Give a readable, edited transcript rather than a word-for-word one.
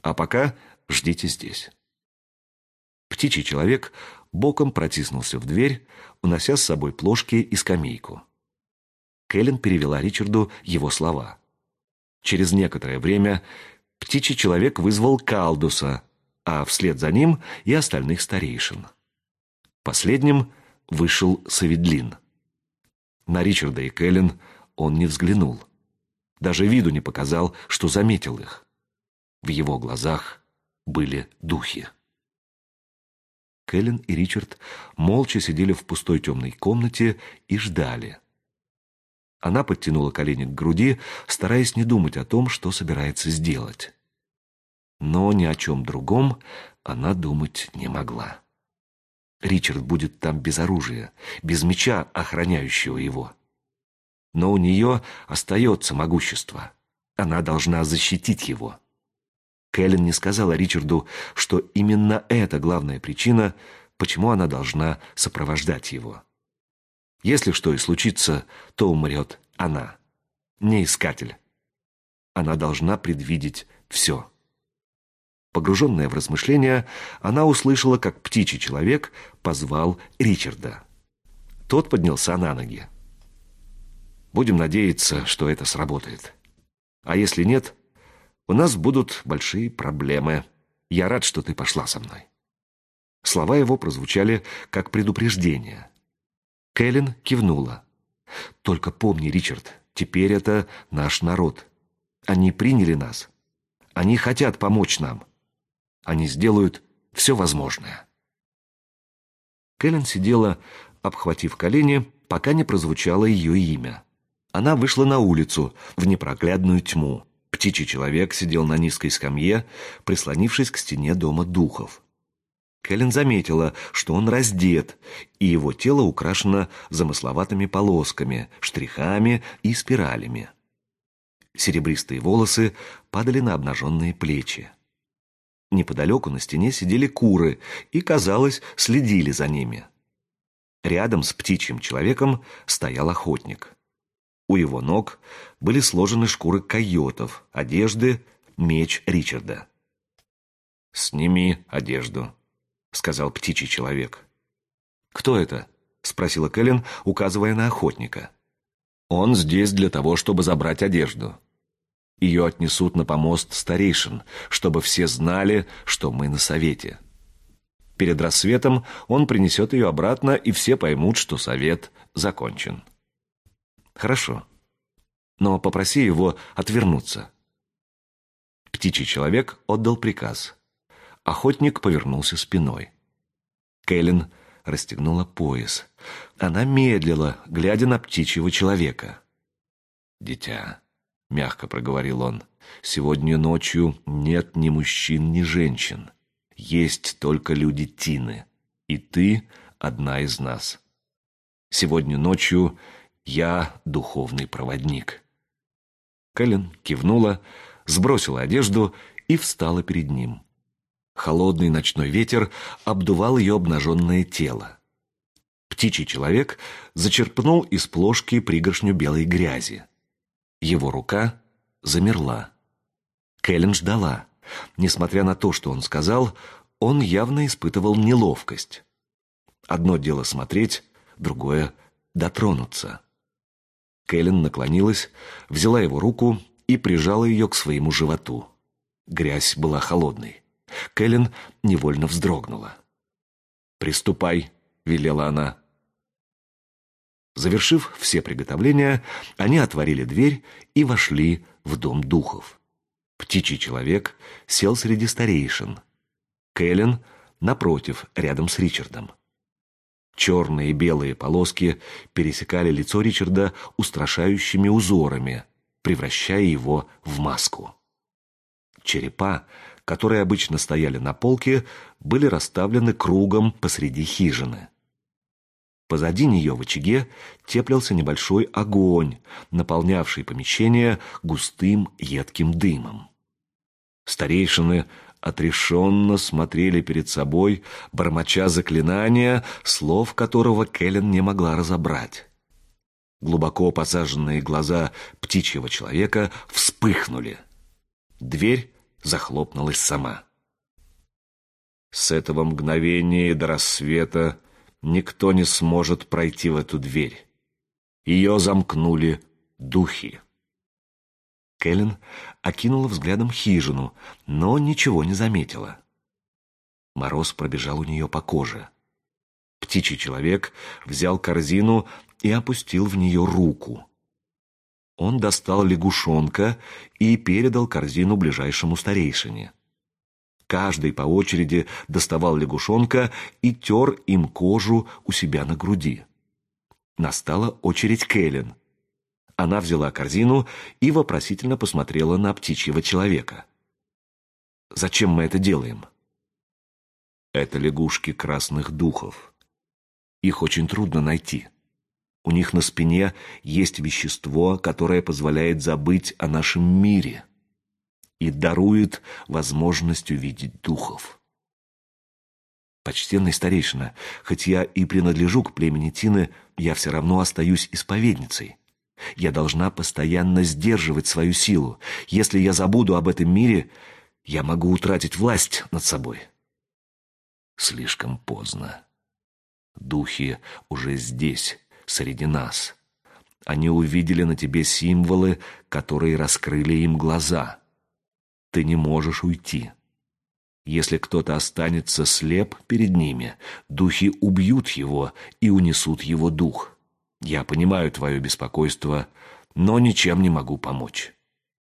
А пока ждите здесь». Птичий человек боком протиснулся в дверь, унося с собой плошки и скамейку. Кэлен перевела Ричарду его слова. Через некоторое время птичий человек вызвал Калдуса, а вслед за ним и остальных старейшин. Последним вышел Саведлин. На Ричарда и Кэлен он не взглянул. Даже виду не показал, что заметил их. В его глазах были духи. Кэлен и Ричард молча сидели в пустой темной комнате и ждали. Она подтянула колени к груди, стараясь не думать о том, что собирается сделать. Но ни о чем другом она думать не могла. Ричард будет там без оружия, без меча, охраняющего его. Но у нее остается могущество. Она должна защитить его. Кэлен не сказала Ричарду, что именно это главная причина, почему она должна сопровождать его. Если что и случится, то умрет она, не искатель. Она должна предвидеть все. Погруженная в размышления, она услышала, как птичий человек позвал Ричарда. Тот поднялся на ноги. «Будем надеяться, что это сработает. А если нет, у нас будут большие проблемы. Я рад, что ты пошла со мной». Слова его прозвучали как предупреждение. Кэлен кивнула. «Только помни, Ричард, теперь это наш народ. Они приняли нас. Они хотят помочь нам. Они сделают все возможное». Кэлен сидела, обхватив колени, пока не прозвучало ее имя. Она вышла на улицу, в непроглядную тьму. Птичий человек сидел на низкой скамье, прислонившись к стене дома духов. Кэлен заметила, что он раздет, и его тело украшено замысловатыми полосками, штрихами и спиралями. Серебристые волосы падали на обнаженные плечи. Неподалеку на стене сидели куры и, казалось, следили за ними. Рядом с птичьим человеком стоял охотник. У его ног были сложены шкуры койотов, одежды, меч Ричарда. «Сними одежду», — сказал птичий человек. «Кто это?» — спросила Кэлен, указывая на охотника. «Он здесь для того, чтобы забрать одежду. Ее отнесут на помост старейшин, чтобы все знали, что мы на совете. Перед рассветом он принесет ее обратно, и все поймут, что совет закончен». «Хорошо, но попроси его отвернуться». Птичий человек отдал приказ. Охотник повернулся спиной. Кэлен расстегнула пояс. Она медлила, глядя на птичьего человека. «Дитя», — мягко проговорил он, — «сегодня ночью нет ни мужчин, ни женщин. Есть только люди Тины, и ты одна из нас. Сегодня ночью я духовный проводник». Кэлен кивнула, сбросила одежду и встала перед ним. Холодный ночной ветер обдувал ее обнаженное тело. Птичий человек зачерпнул из плошки пригоршню белой грязи. Его рука замерла. Кэлен ждала. Несмотря на то, что он сказал, он явно испытывал неловкость. Одно дело смотреть, другое — дотронуться. Кэлен наклонилась, взяла его руку и прижала ее к своему животу. Грязь была холодной. Кэлен невольно вздрогнула. «Приступай», — велела она. Завершив все приготовления, они отворили дверь и вошли в дом духов. Птичий человек сел среди старейшин. Кэлен напротив, рядом с Ричардом. Черные и белые полоски пересекали лицо Ричарда устрашающими узорами, превращая его в маску. Черепа, которые обычно стояли на полке, были расставлены кругом посреди хижины. Позади нее в очаге теплился небольшой огонь, наполнявший помещение густым едким дымом. Старейшины отрешенно смотрели перед собой, бормоча заклинания, слов которого Кэлен не могла разобрать. Глубоко посаженные глаза птичьего человека вспыхнули. Дверь захлопнулась сама. С этого мгновения до рассвета никто не сможет пройти в эту дверь. Ее замкнули духи. Кэлен окинула взглядом хижину, но ничего не заметила. Мороз пробежал у нее по коже. Птичий человек взял корзину и опустил в нее руку. Он достал лягушонка и передал корзину ближайшему старейшине. Каждый по очереди доставал лягушонка и тер им кожу у себя на груди. Настала очередь Кэлен. Она взяла корзину и вопросительно посмотрела на птичьего человека. «Зачем мы это делаем?» «Это лягушки красных духов. Их очень трудно найти. У них на спине есть вещество, которое позволяет забыть о нашем мире и дарует возможность увидеть духов. Почтенный старейшина, хоть я и принадлежу к племени Тины, я все равно остаюсь исповедницей. Я должна постоянно сдерживать свою силу. Если я забуду об этом мире, я могу утратить власть над собой». Слишком поздно. Духи уже здесь, среди нас. Они увидели на тебе символы, которые раскрыли им глаза. Ты не можешь уйти. Если кто-то останется слеп перед ними, духи убьют его и унесут его дух. Я понимаю твое беспокойство, но ничем не могу помочь.